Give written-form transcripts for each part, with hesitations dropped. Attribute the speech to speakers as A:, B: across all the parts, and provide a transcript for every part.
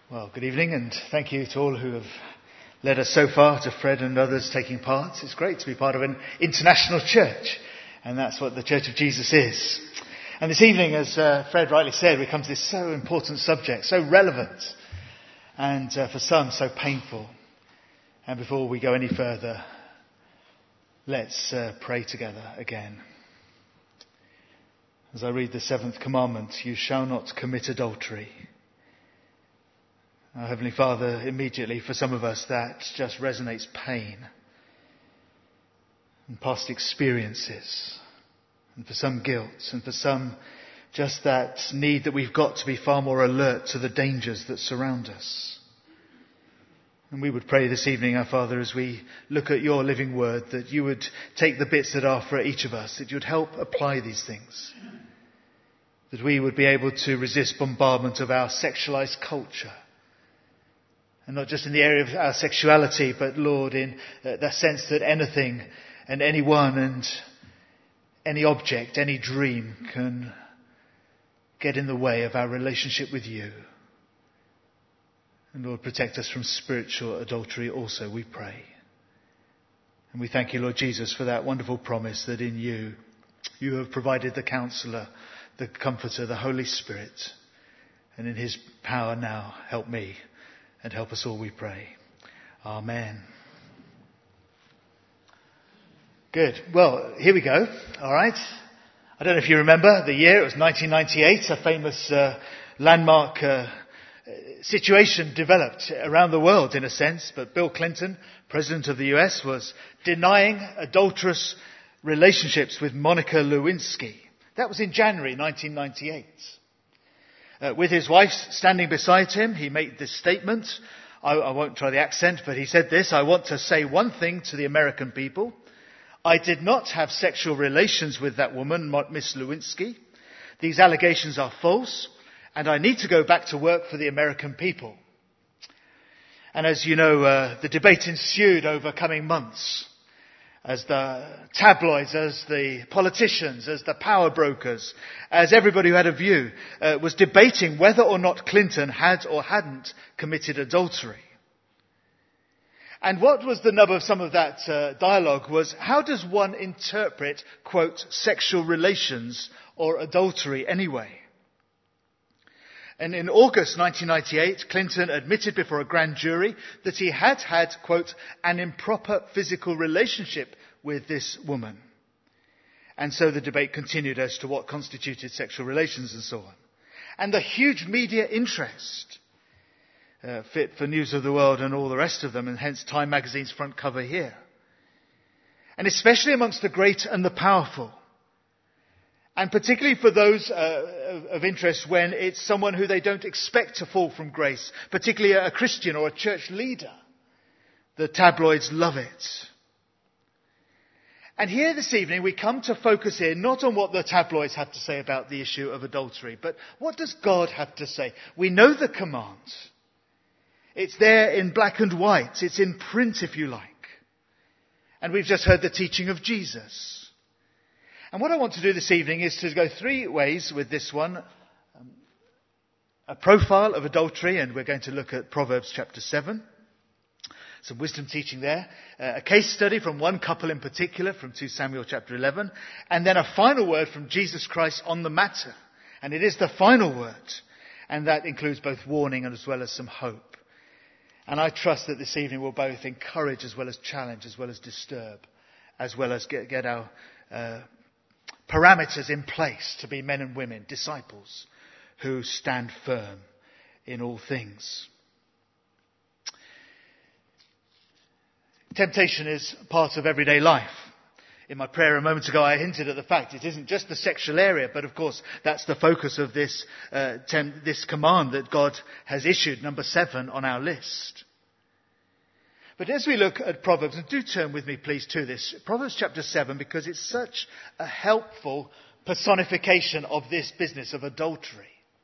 A: Well, good evening, and thank you to all who have led us so far, to Fred and others taking part. It's great to be part of an international church, and that's what the Church of Jesus is. And this evening, as Fred rightly said, we come to this so important subject, so relevant, and for some, so painful. And before we go any further, let's pray together again. As I read the seventh commandment, you shall not commit adultery. Our Heavenly Father, immediately for some of us that just resonates pain and past experiences, and for some guilt, and for some just that need that we've got to be far more alert to the dangers that surround us. And we would pray this evening, our Father, as we look at your living word, that you would take the bits that are for each of us, that you would help apply these things, that we would be able to resist bombardment of our sexualized culture. And not just in the area of our sexuality, but, Lord, in the sense that anything and anyone and any object, any dream can get in the way of our relationship with you. And, Lord, protect us from spiritual adultery also, we pray. And we thank you, Lord Jesus, for that wonderful promise that in you, you have provided the Counselor, the Comforter, the Holy Spirit. And in his power now, help me. And help us all, we pray. Amen. Good. Well, here we go. All right. I don't know if you remember the year. It was 1998. A famous landmark situation developed around the world, in a sense. But Bill Clinton, President of the US, was denying adulterous relationships with Monica Lewinsky. That was in January 1998. With his wife standing beside him, he made this statement. I won't try the accent, but he said this: I want to say one thing to the American people. I did not have sexual relations with that woman, Miss Lewinsky. These allegations are false, and I need to go back to work for the American people. And as you know, the debate ensued over coming months, as the tabloids, as the politicians, as the power brokers, as everybody who had a view was debating whether or not Clinton had or hadn't committed adultery. And what was the nub of some of that dialogue was, how does one interpret, quote, sexual relations or adultery anyway? And in August 1998, Clinton admitted before a grand jury that he had had, quote, an improper physical relationship with this woman. And so the debate continued as to what constituted sexual relations and so on. And the huge media interest, fit for News of the World and all the rest of them, and hence Time magazine's front cover here. And especially amongst the great and the powerful. And particularly for those of interest when it's someone who they don't expect to fall from grace, particularly a Christian or a church leader. The tabloids love it. And here this evening we come to focus in not on what the tabloids have to say about the issue of adultery, but what does God have to say? We know the command. It's there in black and white. It's in print, if you like. And we've just heard the teaching of Jesus. And what I want to do this evening is to go three ways with this one. A profile of adultery, and we're going to look at Proverbs chapter 7. Some wisdom teaching there. A case study from one couple in particular from 2 Samuel chapter 11. And then a final word from Jesus Christ on the matter. And it is the final word. And that includes both warning and as well as some hope. And I trust that this evening will both encourage as well as challenge, as well as disturb, as well as get our parameters in place to be men and women, disciples, who stand firm in all things. Temptation is part of everyday life. In my prayer a moment ago, I hinted at the fact it isn't just the sexual area, but of course that's the focus of this command that God has issued, number 7 on our list. But as we look at Proverbs, and do turn with me please to this, Proverbs chapter 7, because it's such a helpful personification of this business of adultery.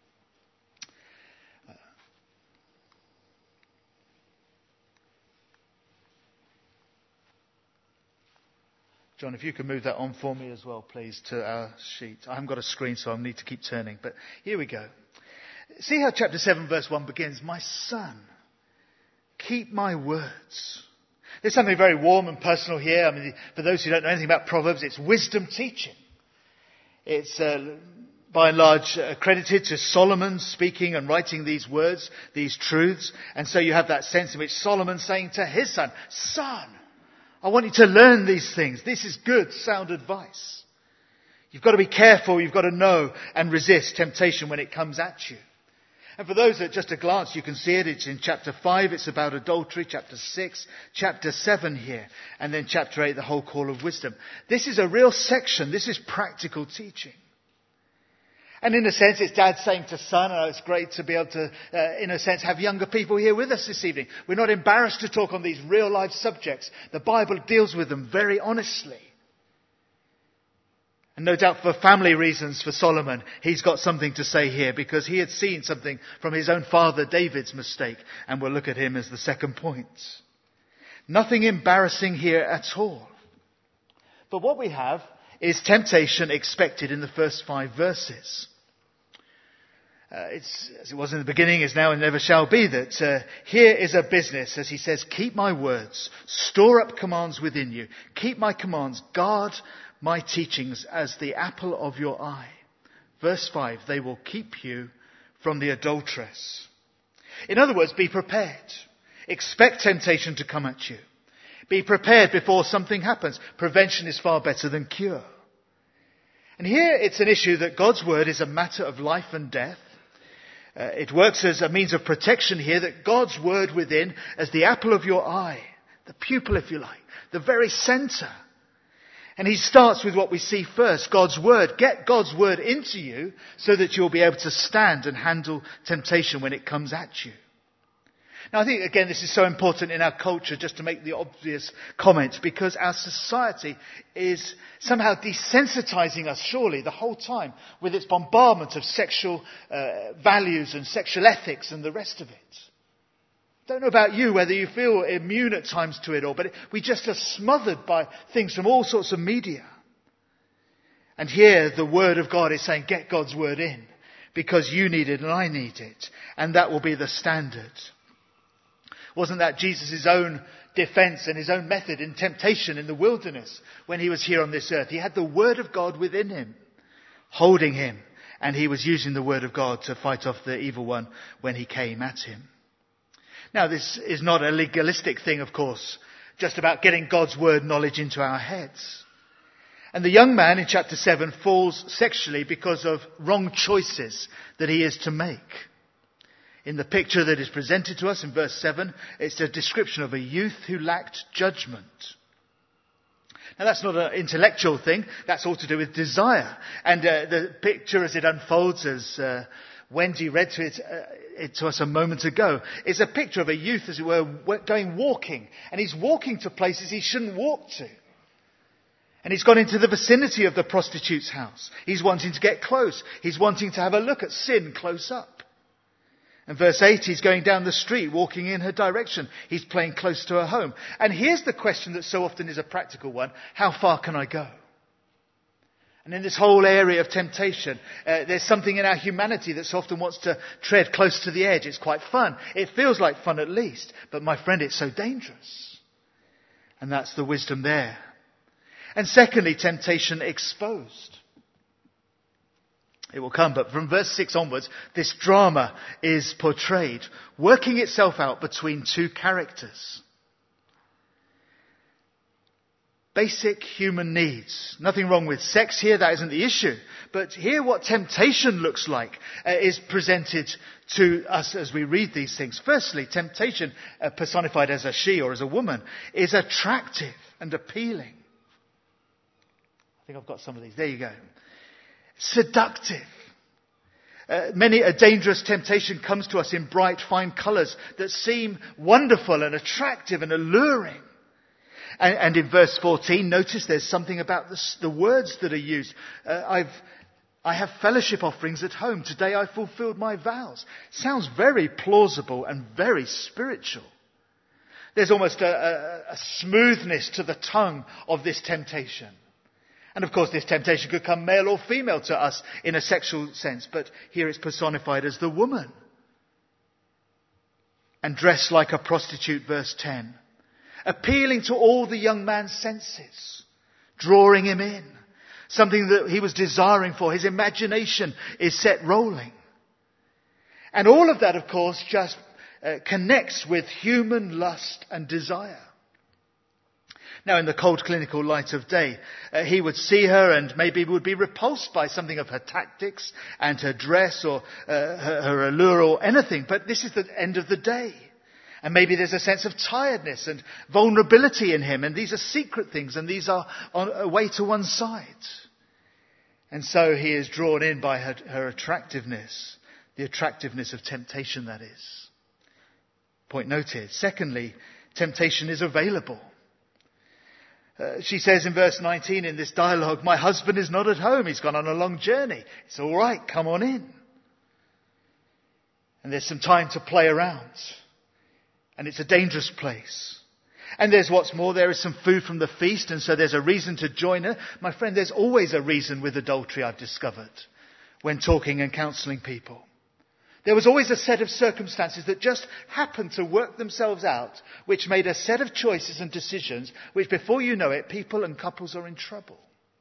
A: John, if you could move that on for me as well, please, to our sheet. I haven't got a screen, so I'll need to keep turning. But here we go. See how chapter 7 verse 1 begins. My son, keep my words. There's something very warm and personal here. I mean, for those who don't know anything about Proverbs, it's wisdom teaching. It's by and large credited to Solomon speaking and writing these words, these truths. And so you have that sense in which Solomon's saying to his son, son, I want you to learn these things. This is good, sound advice. You've got to be careful. You've got to know and resist temptation when it comes at you. And for those that just a glance, you can see it. It's in chapter 5. It's about adultery. Chapter 6. Chapter 7 here. And then chapter 8, the whole call of wisdom. This is a real section. This is practical teaching. And in a sense, it's dad saying to son, and it's great to be able to, in a sense, have younger people here with us this evening. We're not embarrassed to talk on these real life subjects. The Bible deals with them very honestly. And no doubt for family reasons for Solomon, he's got something to say here because he had seen something from his own father David's mistake. And we'll look at him as the second point. Nothing embarrassing here at all. But what we have is temptation expected in the first 5 verses. It's as it was in the beginning, is now and never shall be, that here is a business, as he says, keep my words, store up commands within you, keep my commands, guard my teachings as the apple of your eye. Verse 5, they will keep you from the adulteress. In other words, be prepared. Expect temptation to come at you. Be prepared before something happens. Prevention is far better than cure. And here it's an issue that God's word is a matter of life and death. It works as a means of protection here, that God's word within as the apple of your eye, the pupil if you like, the very centre. And he starts with what we see first, God's word. Get God's word into you so that you'll be able to stand and handle temptation when it comes at you. Now I think again this is so important in our culture, just to make the obvious comment, because our society is somehow desensitizing us surely the whole time with its bombardment of sexual values and sexual ethics and the rest of it. Don't know about you, whether you feel immune at times to it all, but we just are smothered by things from all sorts of media. And here the word of God is saying, get God's word in, because you need it and I need it. And that will be the standard. Wasn't that Jesus' own defense and his own method in temptation in the wilderness when he was here on this earth? He had the word of God within him, holding him, and he was using the word of God to fight off the evil one when he came at him. Now, this is not a legalistic thing, of course, just about getting God's word knowledge into our heads. And the young man in chapter 7 falls sexually because of wrong choices that he is to make. In the picture that is presented to us in verse 7, it's a description of a youth who lacked judgment. Now that's not an intellectual thing, that's all to do with desire. And the picture as it unfolds, as Wendy read it to us a moment ago, is a picture of a youth, as it were, going walking. And he's walking to places he shouldn't walk to. And he's gone into the vicinity of the prostitute's house. He's wanting to get close. He's wanting to have a look at sin close up. And verse 8, he's going down the street, walking in her direction. He's playing close to her home. And here's the question that so often is a practical one. How far can I go? And in this whole area of temptation, there's something in our humanity that so often wants to tread close to the edge. It's quite fun. It feels like fun at least. But my friend, it's so dangerous. And that's the wisdom there. And secondly, temptation exposed. It will come, but from verse 6 onwards, this drama is portrayed, working itself out between two characters. Basic human needs. Nothing wrong with sex here, that isn't the issue. But here what temptation looks like is presented to us as we read these things. Firstly, temptation, personified as a she or as a woman, is attractive and appealing. I think I've got some of these. There you go. Seductive. Many a dangerous temptation comes to us in bright, fine colours that seem wonderful and attractive and alluring. And in verse 14, notice there's something about the words that are used. I have fellowship offerings at home. Today I fulfilled my vows. Sounds very plausible and very spiritual. There's almost a smoothness to the tongue of this temptation. And of course, this temptation could come male or female to us in a sexual sense, but here it's personified as the woman. And dressed like a prostitute, verse 10. Appealing to all the young man's senses, drawing him in. Something that he was desiring for. His imagination is set rolling. And all of that, of course, just connects with human lust and desire. Now, in the cold clinical light of day, he would see her and maybe would be repulsed by something of her tactics and her dress or her allure or anything. But this is the end of the day. And maybe there's a sense of tiredness and vulnerability in him. And these are secret things and these are away to one side. And so he is drawn in by her attractiveness. The attractiveness of temptation, that is. Point noted. Secondly, temptation is available. She says in verse 19 in this dialogue, my husband is not at home. He's gone on a long journey. It's all right. Come on in. And there's some time to play around. And it's a dangerous place. And there's what's more, there is some food from the feast. And so there's a reason to join her. My friend, there's always a reason with adultery, I've discovered, when talking and counselling people. There was always a set of circumstances that just happened to work themselves out, which made a set of choices and decisions, which before you know it, people and couples are in trouble.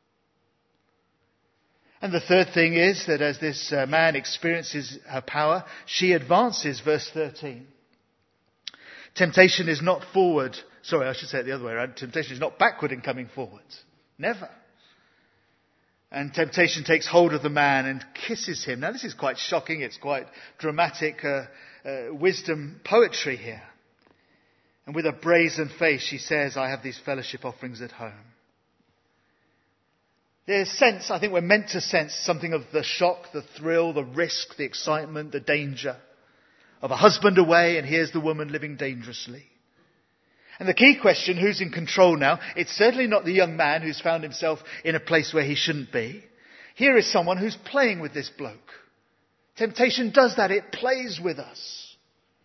A: And the third thing is that as this man experiences her power, she advances, verse 13. Temptation is not forward. Sorry, I should say it the other way around. Temptation is not backward in coming forward. Never. And temptation takes hold of the man and kisses him. Now this is quite shocking. It's quite dramatic wisdom poetry here. And with a brazen face she says, I have these fellowship offerings at home. There's sense, I think we're meant to sense something of the shock, the thrill, the risk, the excitement, the danger of a husband away and here's the woman living dangerously. And the key question, who's in control now? It's certainly not the young man who's found himself in a place where he shouldn't be. Here is someone who's playing with this bloke. Temptation does that. It plays with us.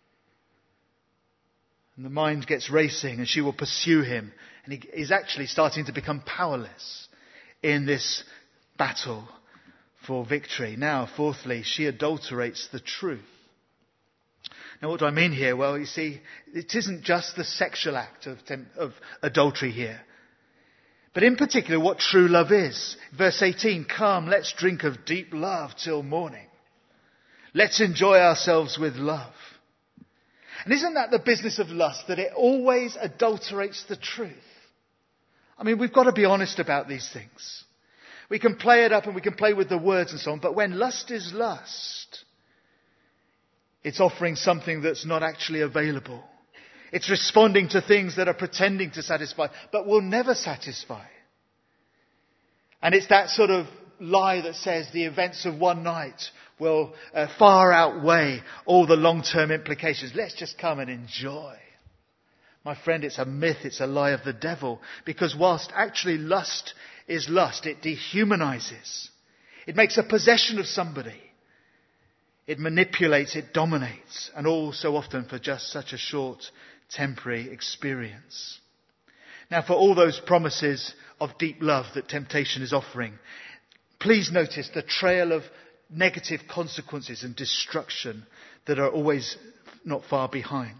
A: And the mind gets racing and she will pursue him. And he is actually starting to become powerless in this battle for victory. Now, fourthly, she adulterates the truth. Now, what do I mean here? Well, you see, it isn't just the sexual act of adultery here. But in particular, what true love is. Verse 18, come, let's drink of deep love till morning. Let's enjoy ourselves with love. And isn't that the business of lust, that it always adulterates the truth? I mean, we've got to be honest about these things. We can play it up and we can play with the words and so on, but when lust is lust, it's offering something that's not actually available. It's responding to things that are pretending to satisfy, but will never satisfy. And it's that sort of lie that says the events of one night will far outweigh all the long-term implications. Let's just come and enjoy. My friend, it's a myth, it's a lie of the devil. Because whilst actually lust is lust, it dehumanizes. It makes a possession of somebody. It manipulates, it dominates, and all so often for just such a short, temporary experience. Now, for all those promises of deep love that temptation is offering, please notice the trail of negative consequences and destruction that are always not far behind.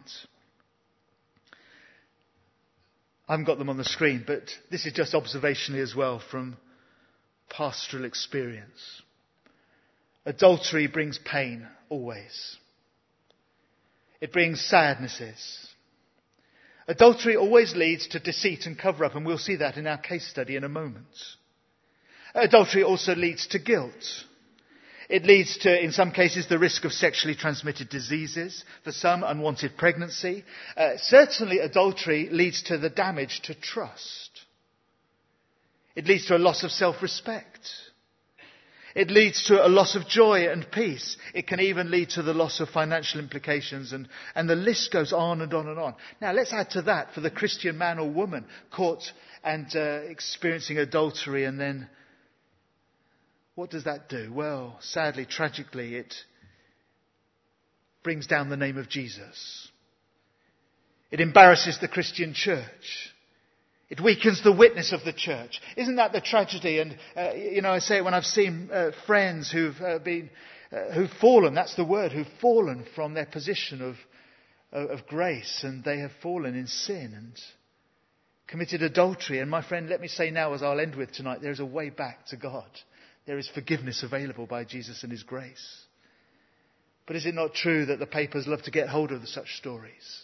A: I haven't got them on the screen, but this is just observationally as well from pastoral experience. Adultery brings pain, always. It brings sadnesses. Adultery always leads to deceit and cover-up, and we'll see that in our case study in a moment. Adultery also leads to guilt. It leads to, in some cases, the risk of sexually transmitted diseases. For some, unwanted pregnancy. Certainly, adultery leads to the damage to trust. It leads to a loss of self-respect. It leads to a loss of joy and peace. It can even lead to the loss of financial implications, and the list goes on and on and on. Now, let's add to that for the Christian man or woman caught and experiencing adultery, and then what does that do? Well, sadly, tragically, it brings down the name of Jesus. It embarrasses the Christian church. It weakens the witness of the church. Isn't that the tragedy? And, I say it when I've seen friends who've fallen, that's the word, who've fallen from their position of grace, and they have fallen in sin and committed adultery. And my friend, let me say now, as I'll end with tonight, there is a way back to God. There is forgiveness available by Jesus and his grace. But is it not true that the papers love to get hold of such stories?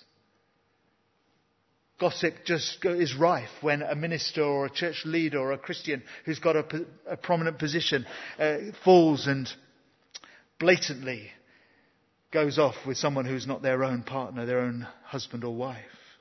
A: Gossip just is rife when a minister or a church leader or a Christian who's got a prominent position falls and blatantly goes off with someone who's not their own partner, their own husband or wife.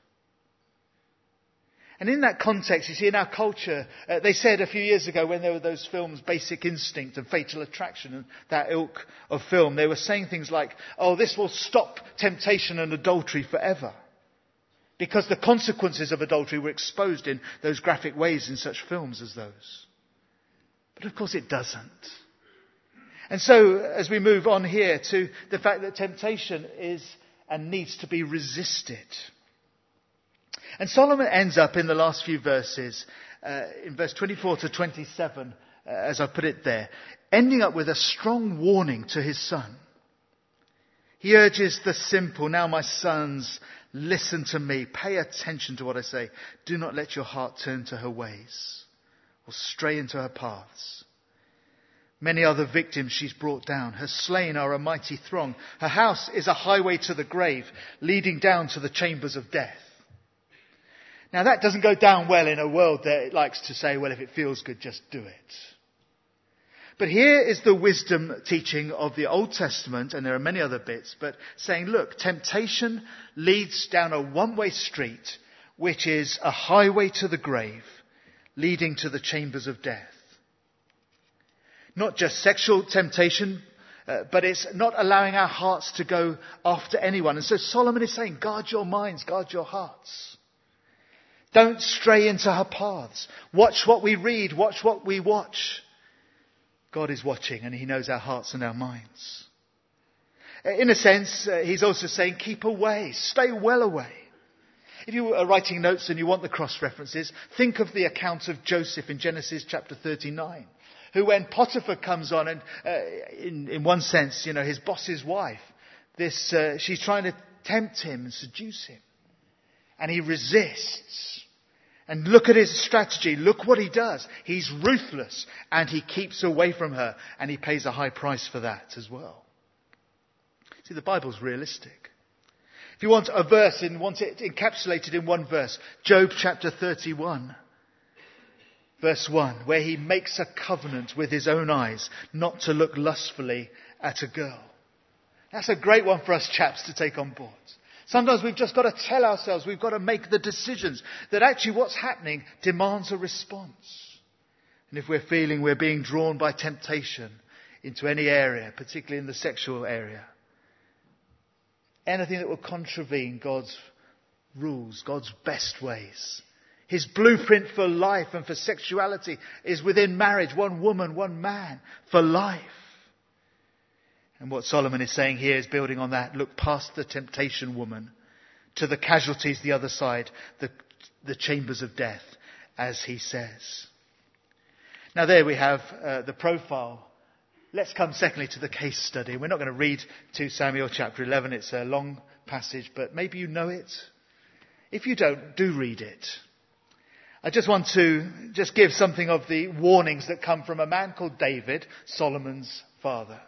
A: And in that context, you see, in our culture, they said a few years ago when there were those films, Basic Instinct and Fatal Attraction and that ilk of film, they were saying things like, oh, this will stop temptation and adultery forever. Because the consequences of adultery were exposed in those graphic ways in such films as those. But of course it doesn't. And so, as we move on here to the fact that temptation is and needs to be resisted. And Solomon ends up in the last few verses, in verse 24 to 27, as I put it there, ending up with a strong warning to his son. He urges the simple, now my sons, listen to me, pay attention to what I say. Do not let your heart turn to her ways or stray into her paths. Many are the victims she's brought down. Her slain are a mighty throng. Her house is a highway to the grave, leading down to the chambers of death. Now that doesn't go down well in a world that likes to say, well, if it feels good, just do it. But here is the wisdom teaching of the Old Testament, and there are many other bits, but saying, look, temptation leads down a one-way street, which is a highway to the grave, leading to the chambers of death. Not just sexual temptation, but it's not allowing our hearts to go after anyone. And so Solomon is saying, guard your minds, guard your hearts. Don't stray into her paths. Watch what we read, watch what we watch. God is watching and he knows our hearts and our minds. In a sense, he's also saying, keep away, stay well away. If you are writing notes and you want the cross-references, think of the account of Joseph in Genesis chapter 39. Who, when Potiphar comes on, and in one sense, his boss's wife, she's trying to tempt him and seduce him. And he resists. And look at his strategy. Look what he does. He's ruthless and he keeps away from her. And he pays a high price for that as well. See, the Bible's realistic. If you want a verse and want it encapsulated in one verse, Job chapter 31. Verse 1, where he makes a covenant with his own eyes not to look lustfully at a girl. That's a great one for us chaps to take on board. Sometimes we've just got to tell ourselves, we've got to make the decisions that actually what's happening demands a response. And if we're feeling we're being drawn by temptation into any area, particularly in the sexual area, anything that will contravene God's rules, God's best ways, his blueprint for life and for sexuality is within marriage. One woman, one man for life. And what Solomon is saying here is building on that. Look past the temptation woman to the casualties the other side, the chambers of death, as he says. Now there we have the profile. Let's come secondly to the case study. We're not going to read 2 Samuel chapter 11. It's a long passage, but maybe you know it. If you don't, do read it. I just want to give something of the warnings that come from a man called David, Solomon's father.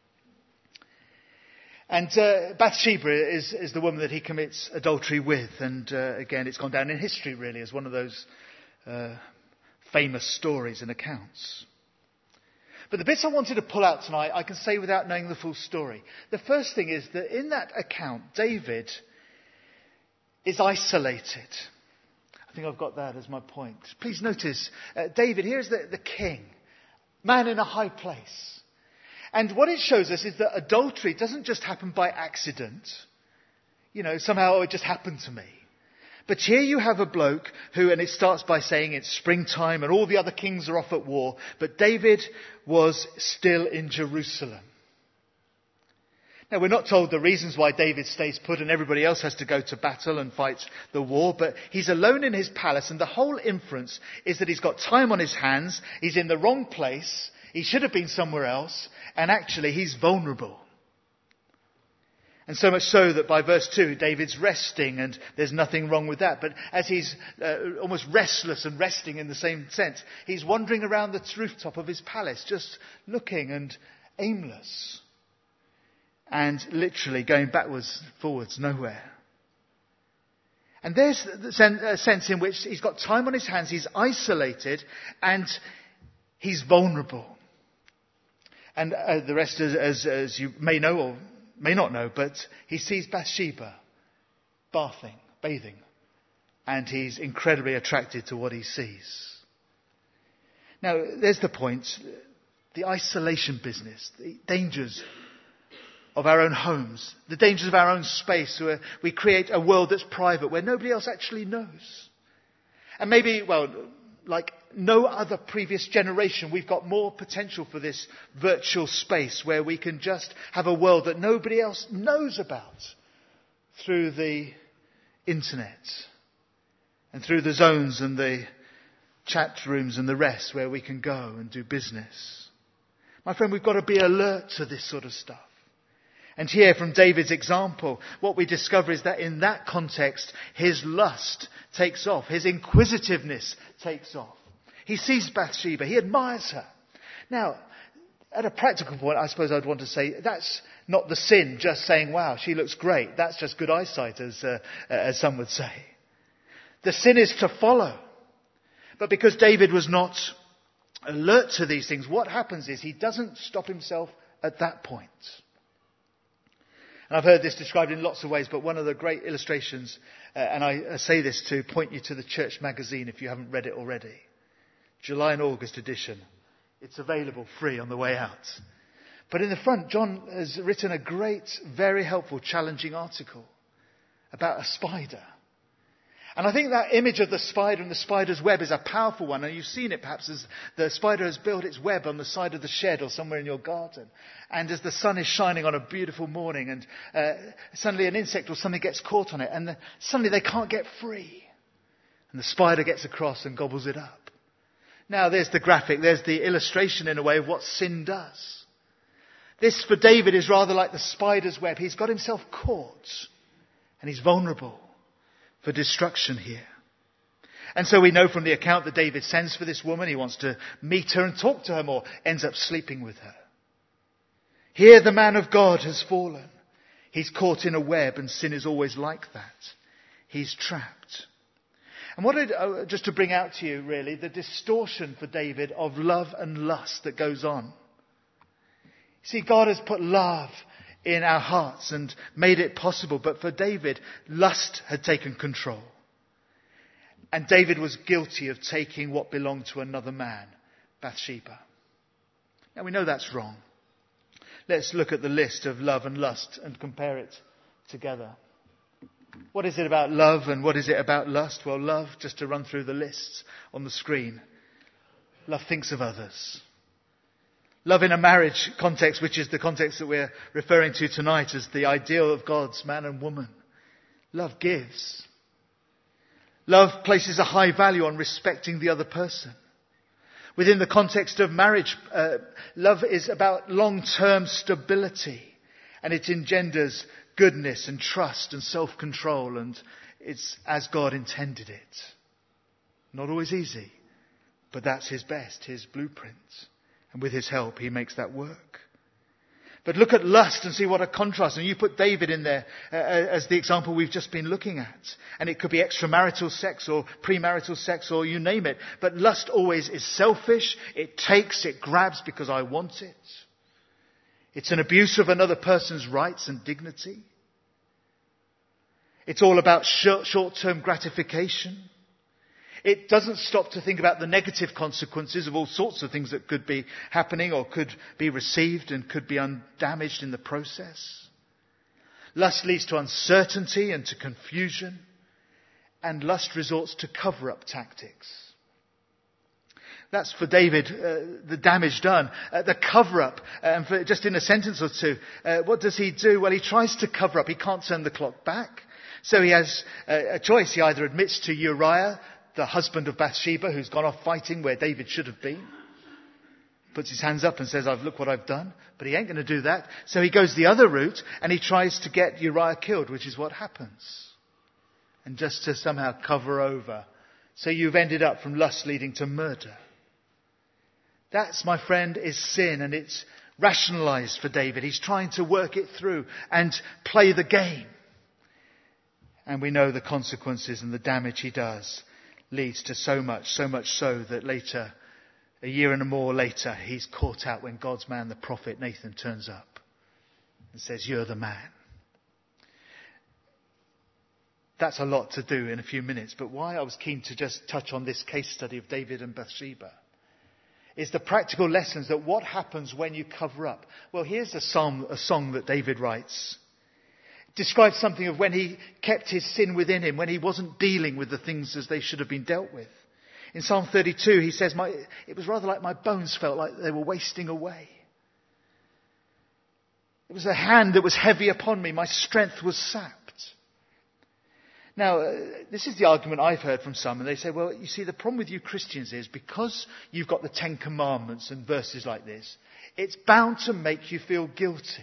A: And Bathsheba is the woman that he commits adultery with. And again, it's gone down in history really as one of those famous stories and accounts. But the bits I wanted to pull out tonight, I can say without knowing the full story. The first thing is that in that account, David is isolated. I think I've got that as my point. Please notice, David, here's the king, man in a high place. And what it shows us is that adultery doesn't just happen by accident. Somehow it just happened to me. But here you have a bloke who, and it starts by saying it's springtime and all the other kings are off at war, but David was still in Jerusalem. Now, we're not told the reasons why David stays put and everybody else has to go to battle and fight the war, but he's alone in his palace, and the whole inference is that he's got time on his hands, he's in the wrong place, he should have been somewhere else, and actually he's vulnerable. And so much so that by verse 2, David's resting, and there's nothing wrong with that. But as he's almost restless and resting in the same sense, he's wandering around the rooftop of his palace, just looking and aimless. And literally going backwards, forwards, nowhere. And there's the sense in which he's got time on his hands, he's isolated, and he's vulnerable. And the rest, as you may know or may not know, but he sees Bathsheba bathing, and he's incredibly attracted to what he sees. Now, there's the point, the isolation business, the dangers of our own homes, the dangers of our own space, where we create a world that's private, where nobody else actually knows. And maybe, like no other previous generation, we've got more potential for this virtual space where we can just have a world that nobody else knows about through the internet and through the zones and the chat rooms and the rest where we can go and do business. My friend, we've got to be alert to this sort of stuff. And here from David's example, what we discover is that in that context, his lust takes off. His inquisitiveness takes off. He sees Bathsheba. He admires her. Now, at a practical point, I suppose I'd want to say that's not the sin, just saying, wow, she looks great. That's just good eyesight, as some would say. The sin is to follow. But because David was not alert to these things, what happens is he doesn't stop himself at that point. And I've heard this described in lots of ways, but one of the great illustrations, and I say this to point you to the Church magazine if you haven't read it already. July and August edition. It's available free on the way out. But in the front, John has written a great, very helpful, challenging article about a spider. And I think that image of the spider and the spider's web is a powerful one. And you've seen it perhaps as the spider has built its web on the side of the shed or somewhere in your garden. And as the sun is shining on a beautiful morning and suddenly an insect or something gets caught on it and suddenly they can't get free. And the spider gets across and gobbles it up. Now there's the graphic, there's the illustration in a way of what sin does. This for David is rather like the spider's web. He's got himself caught and he's vulnerable for destruction here. And so we know from the account that David sends for this woman, he wants to meet her and talk to her more, ends up sleeping with her. Here the man of God has fallen. He's caught in a web, and sin is always like that. He's trapped. And just to bring out to you really the distortion for David of love and lust that goes on. See, God has put love in our hearts and made it possible. But for David, lust had taken control. And David was guilty of taking what belonged to another man, Bathsheba. Now we know that's wrong. Let's look at the list of love and lust and compare it together. What is it about love and what is it about lust? Well, love, just to run through the lists on the screen. Love thinks of others. Love in a marriage context, which is the context that we're referring to tonight as the ideal of God's man and woman. Love gives. Love places a high value on respecting the other person. Within the context of marriage, love is about long-term stability, and it engenders goodness and trust and self-control, and it's as God intended it. Not always easy, but that's his best, his blueprint. And with his help, he makes that work. But look at lust and see what a contrast. And you put David in there as the example we've just been looking at. And it could be extramarital sex or premarital sex or you name it. But lust always is selfish. It takes, it grabs because I want it. It's an abuse of another person's rights and dignity. It's all about short-term gratification. It doesn't stop to think about the negative consequences of all sorts of things that could be happening or could be received and could be undamaged in the process. Lust leads to uncertainty and to confusion, and lust resorts to cover-up tactics. That's for David, the damage done, the cover-up. And for just in a sentence or two, what does he do? Well, he tries to cover up. He can't turn the clock back. So he has a choice. He either admits to Uriah, the husband of Bathsheba, who's gone off fighting where David should have been, puts his hands up and says, look what I've done. But he ain't going to do that. So he goes the other route and he tries to get Uriah killed, which is what happens. And just to somehow cover over. So you've ended up from lust leading to murder. That's, my friend, is sin, and it's rationalized for David. He's trying to work it through and play the game. And we know the consequences, and the damage he does leads to so much so that later, a year and more later, he's caught out when God's man, the prophet Nathan, turns up and says, "You're the man." That's a lot to do in a few minutes, but why I was keen to just touch on this case study of David and Bathsheba is the practical lessons that what happens when you cover up. Well, here's a song that David writes. It describes something of when he kept his sin within him, when he wasn't dealing with the things as they should have been dealt with. In Psalm 32, he says, it was rather like my bones felt like they were wasting away. It was a hand that was heavy upon me. My strength was sapped. Now, this is the argument I've heard from some, and they say, well, you see, the problem with you Christians is because you've got the Ten Commandments and verses like this, it's bound to make you feel guilty.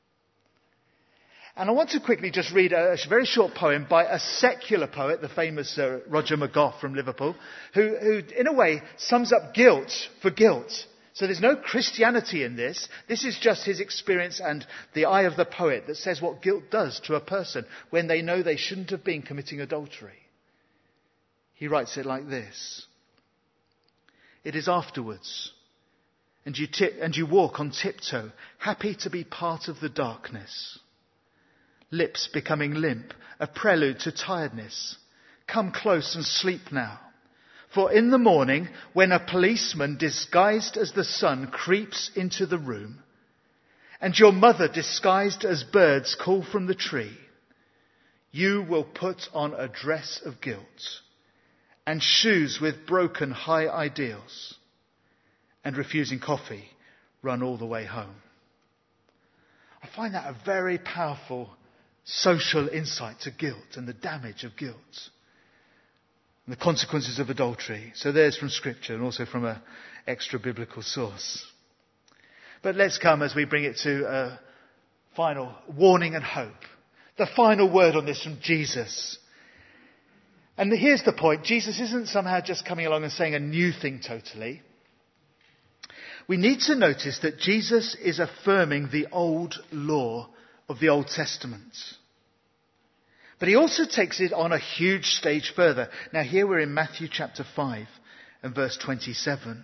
A: And I want to quickly just read a very short poem by a secular poet, the famous Roger McGough from Liverpool, who in a way sums up guilt for guilt. So there's no Christianity in this. This is just his experience and the eye of the poet that says what guilt does to a person when they know they shouldn't have been committing adultery. He writes it like this. It is afterwards, and you walk on tiptoe, happy to be part of the darkness. Lips becoming limp, a prelude to tiredness. Come close and sleep now. For in the morning, when a policeman disguised as the sun creeps into the room, and your mother disguised as birds call from the tree, you will put on a dress of guilt and shoes with broken high ideals, and refusing coffee, run all the way home. I find that a very powerful social insight to guilt and the damage of guilt. And the consequences of adultery. So there's from Scripture and also from an extra biblical source. But let's come as we bring it to a final warning and hope. The final word on this from Jesus. And here's the point. Jesus isn't somehow just coming along and saying a new thing totally. We need to notice that Jesus is affirming the old law of the Old Testament. But he also takes it on a huge stage further. Now here we're in Matthew chapter 5 and verse 27.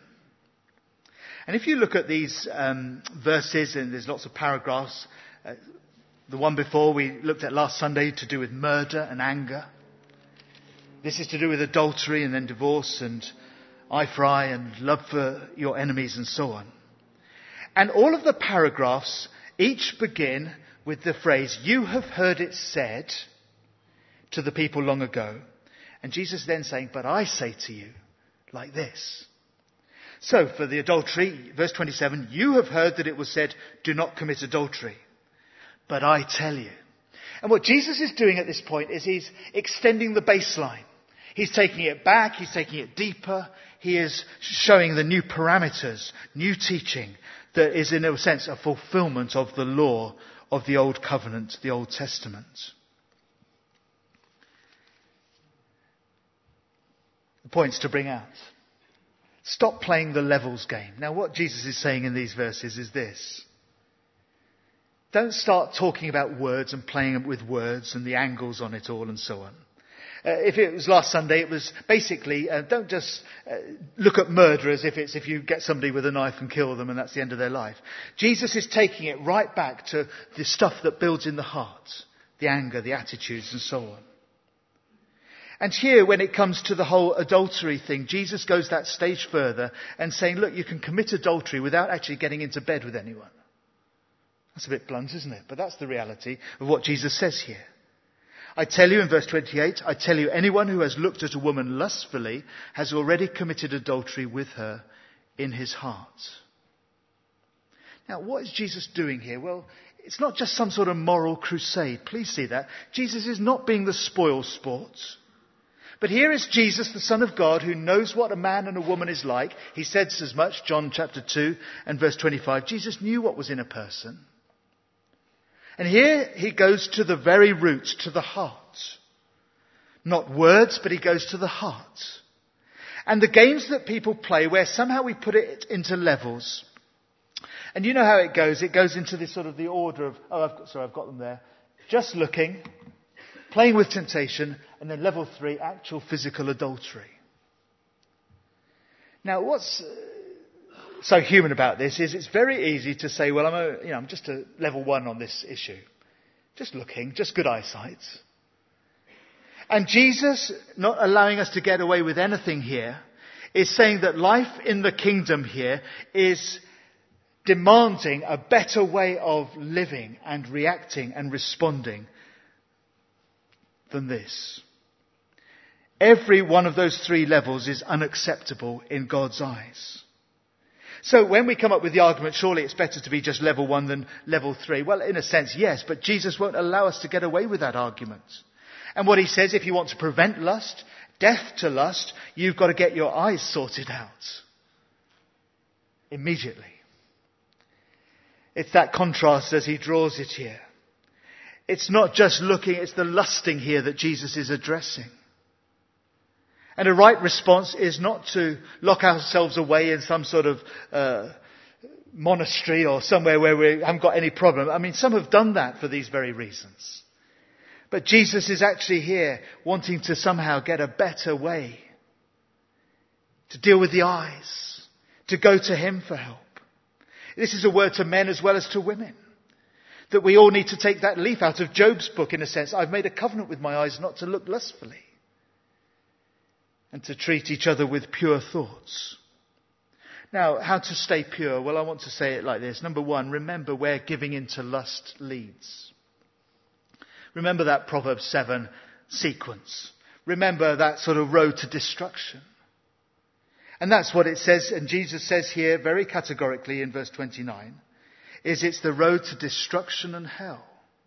A: And if you look at these verses, and there's lots of paragraphs, the one before we looked at last Sunday to do with murder and anger. This is to do with adultery and then divorce and eye for eye and love for your enemies and so on. And all of the paragraphs each begin with the phrase, "You have heard it said," to the people long ago. And Jesus then saying, "But I say to you," like this. So for the adultery, verse 27, "You have heard that it was said, 'Do not commit adultery.' But I tell you." And what Jesus is doing at this point is he's extending the baseline. He's taking it back, he's taking it deeper. He is showing the new parameters, new teaching that is in a sense a fulfillment of the law of the Old Covenant, the Old Testament. The points to bring out. Stop playing the levels game. Now what Jesus is saying in these verses is this. Don't start talking about words and playing with words and the angles on it all and so on. If it was last Sunday, it was basically, don't just look at murder as if you get somebody with a knife and kill them and that's the end of their life. Jesus is taking it right back to the stuff that builds in the heart, the anger, the attitudes and so on. And here, when it comes to the whole adultery thing, Jesus goes that stage further and saying, look, you can commit adultery without actually getting into bed with anyone. That's a bit blunt, isn't it? But that's the reality of what Jesus says here. I tell you in verse 28, I tell you, anyone who has looked at a woman lustfully has already committed adultery with her in his heart. Now, what is Jesus doing here? Well, it's not just some sort of moral crusade. Please see that. Jesus is not being the spoil sport. But here is Jesus, the Son of God, who knows what a man and a woman is like. He says as much, John chapter 2 and verse 25. Jesus knew what was in a person. And here he goes to the very root, to the heart. Not words, but he goes to the heart. And the games that people play where somehow we put it into levels. And you know how it goes. It goes into this sort of the order of, I've got them there. Just looking, playing with temptation, and then level 3, actual physical adultery. Now what's so human about this is it's very easy to say, well, I'm just a level 1 on this issue. Just looking, just good eyesight. And Jesus, not allowing us to get away with anything here, is saying that life in the kingdom here is demanding a better way of living and reacting and responding than this. Every one of those 3 levels is unacceptable in God's eyes. So when we come up with the argument, surely it's better to be just level 1 than level 3. Well, in a sense, yes, but Jesus won't allow us to get away with that argument. And what he says, if you want to prevent lust, death to lust, you've got to get your eyes sorted out immediately. It's that contrast as he draws it here. It's not just looking, it's the lusting here that Jesus is addressing. And a right response is not to lock ourselves away in some sort of monastery or somewhere where we haven't got any problem. I mean, some have done that for these very reasons. But Jesus is actually here wanting to somehow get a better way to deal with the eyes, to go to him for help. This is a word to men as well as to women. That we all need to take that leaf out of Job's book in a sense. I've made a covenant with my eyes not to look lustfully. And to treat each other with pure thoughts. Now, how to stay pure? Well, I want to say it like this. Number 1, remember where giving into lust leads. Remember that Proverbs 7 sequence. Remember that sort of road to destruction. And that's what it says, and Jesus says here very categorically in verse 29, is it's the road to destruction and hell.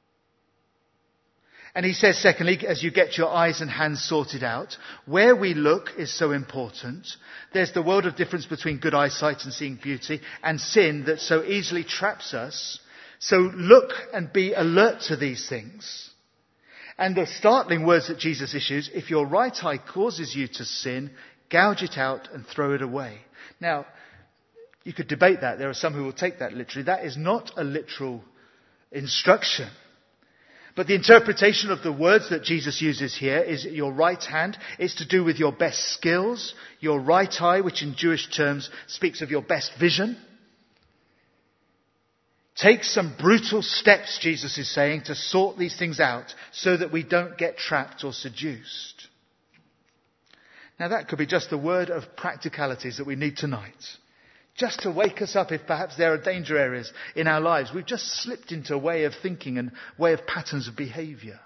A: And he says, secondly, as you get your eyes and hands sorted out, where we look is so important. There's the world of difference between good eyesight and seeing beauty and sin that so easily traps us. So look and be alert to these things. And the startling words that Jesus issues, if your right eye causes you to sin, gouge it out and throw it away. Now, you could debate that. There are some who will take that literally. That is not a literal instruction. But the interpretation of the words that Jesus uses here is your right hand. It's to do with your best skills. Your right eye, which in Jewish terms speaks of your best vision. Take some brutal steps, Jesus is saying, to sort these things out so that we don't get trapped or seduced. Now that could be just the word of practicalities that we need tonight. Just to wake us up if perhaps there are danger areas in our lives. We've just slipped into a way of thinking and way of patterns of behaviour.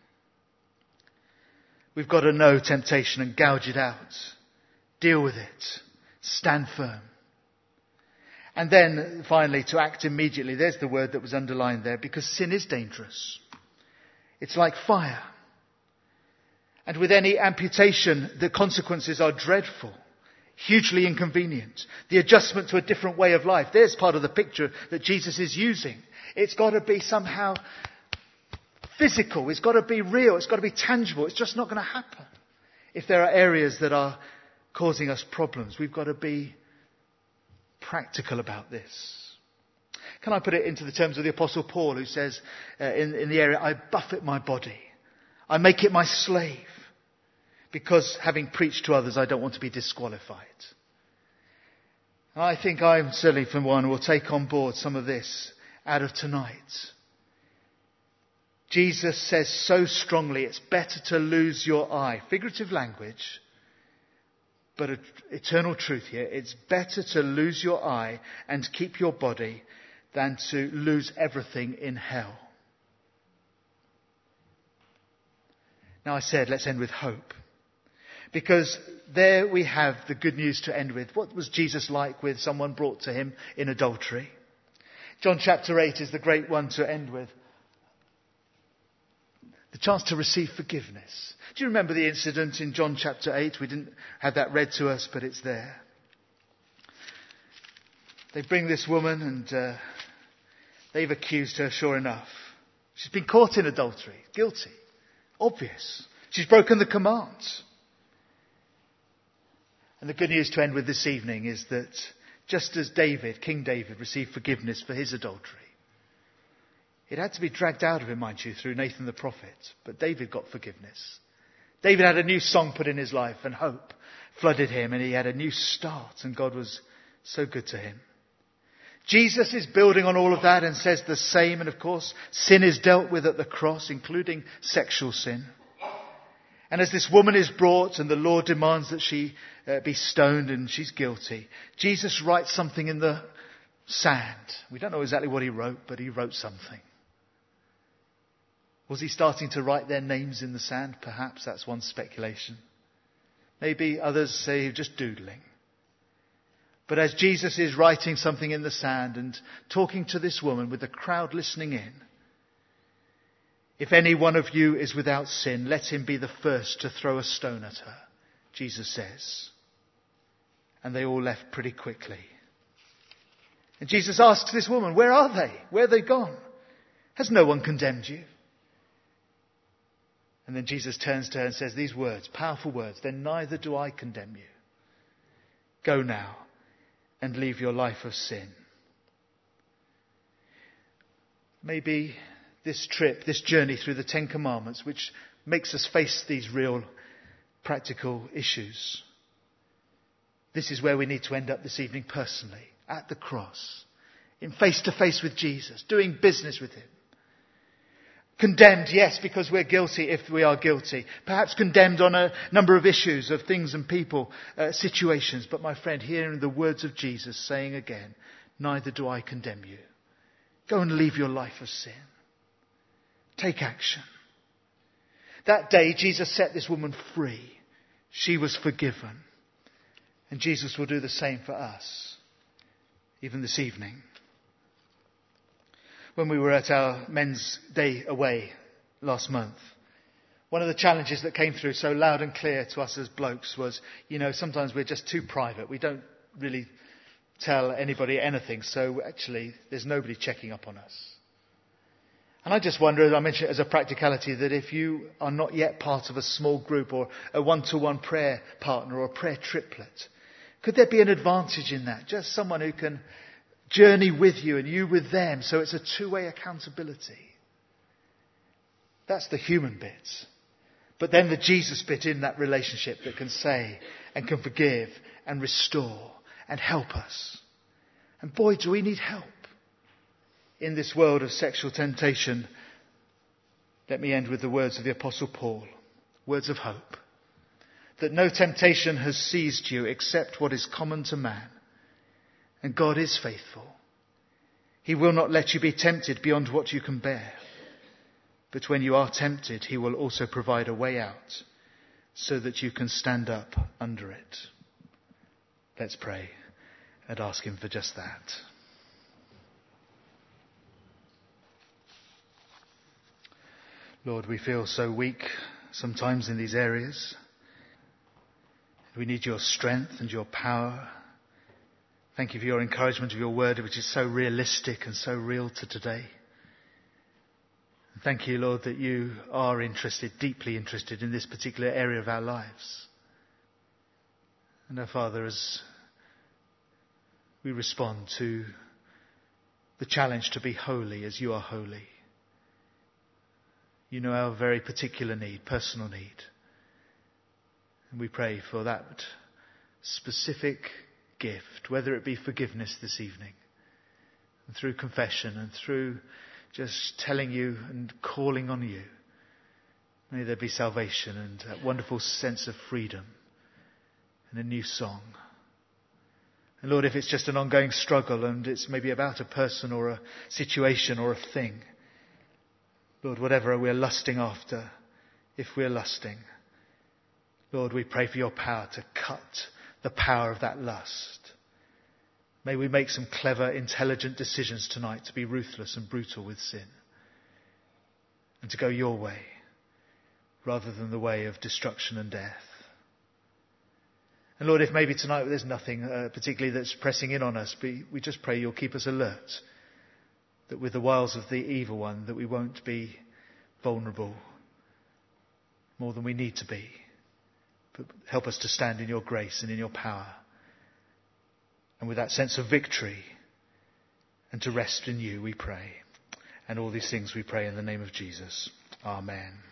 A: We've got to know temptation and gouge it out. Deal with it. Stand firm. And then finally to act immediately. There's the word that was underlined there, because sin is dangerous. It's like fire. And with any amputation, the consequences are dreadful. Hugely inconvenient. The adjustment to a different way of life. There's part of the picture that Jesus is using. It's got to be somehow physical. It's got to be real. It's got to be tangible. It's just not going to happen. If there are areas that are causing us problems, we've got to be practical about this. Can I put it into the terms of the Apostle Paul, who says in the area, I buffet my body. I make it my slave. Because having preached to others, I don't want to be disqualified. And I think I'm certainly from one who will take on board some of this out of tonight. Jesus says so strongly, it's better to lose your eye. Figurative language, but eternal truth here. It's better to lose your eye and keep your body than to lose everything in hell. Now I said, let's end with hope. Because there we have the good news to end with. What was Jesus like with someone brought to him in adultery? John chapter 8 is the great one to end with. The chance to receive forgiveness. Do you remember the incident in John chapter 8? We didn't have that read to us, but it's there. They bring this woman and they've accused her, sure enough. She's been caught in adultery. Guilty. Obvious. She's broken the commands. And the good news to end with this evening is that just as King David received forgiveness for his adultery, it had to be dragged out of him, mind you, through Nathan the prophet. But David got forgiveness. David had a new song put in his life and hope flooded him and he had a new start and God was so good to him. Jesus is building on all of that and says the same. And of course, sin is dealt with at the cross, including sexual sin. And as this woman is brought and the Lord demands that she be stoned and she's guilty, Jesus writes something in the sand. We don't know exactly what he wrote, but he wrote something. Was he starting to write their names in the sand? Perhaps that's one speculation. Maybe others say just doodling. But as Jesus is writing something in the sand and talking to this woman with the crowd listening in, if any one of you is without sin, let him be the first to throw a stone at her, Jesus says. And they all left pretty quickly. And Jesus asks this woman, where are they? Where are they gone? Has no one condemned you? And then Jesus turns to her and says these words, powerful words, then neither do I condemn you. Go now and leave your life of sin. Maybe this trip, this journey through the Ten Commandments, which makes us face these real practical issues. This is where we need to end up this evening personally, at the cross, in face to face with Jesus, doing business with him. Condemned, yes, because we're guilty if we are guilty. Perhaps condemned on a number of issues of things and people, situations. But my friend, hearing the words of Jesus saying again, neither do I condemn you. Go and leave your life of sin. Take action. That day, Jesus set this woman free. She was forgiven. And Jesus will do the same for us, even this evening. When we were at our men's day away last month, one of the challenges that came through so loud and clear to us as blokes was, sometimes we're just too private. We don't really tell anybody anything. So actually, there's nobody checking up on us. And I just wonder, as I mentioned it as a practicality, that if you are not yet part of a small group or a one-to-one prayer partner or a prayer triplet, could there be an advantage in that? Just someone who can journey with you and you with them, so it's a two-way accountability. That's the human bit. But then the Jesus bit in that relationship that can say and can forgive and restore and help us. And boy, do we need help in this world of sexual temptation. Let me end with the words of the Apostle Paul, words of hope. That no temptation has seized you except what is common to man. And God is faithful. He will not let you be tempted beyond what you can bear. But when you are tempted, he will also provide a way out so that you can stand up under it. Let's pray and ask him for just that. Lord, we feel so weak sometimes in these areas. We need your strength and your power. Thank you for your encouragement of your word, which is so realistic and so real to today. Thank you, Lord, that you are interested, deeply interested in this particular area of our lives. And our Father, as we respond to the challenge to be holy as you are holy, you know our very particular need, personal need. And we pray for that specific gift, whether it be forgiveness this evening, and through confession and through just telling you and calling on you. May there be salvation and that wonderful sense of freedom and a new song. And Lord, if it's just an ongoing struggle and it's maybe about a person or a situation or a thing, Lord, whatever we're lusting after, if we're lusting. Lord, we pray for your power to cut the power of that lust. May we make some clever, intelligent decisions tonight to be ruthless and brutal with sin and to go your way rather than the way of destruction and death. And Lord, if maybe tonight there's nothing particularly that's pressing in on us, we just pray you'll keep us alert, that with the wiles of the evil one, that we won't be vulnerable more than we need to be. But help us to stand in your grace and in your power, and with that sense of victory, and to rest in you, we pray. And all these things we pray in the name of Jesus. Amen.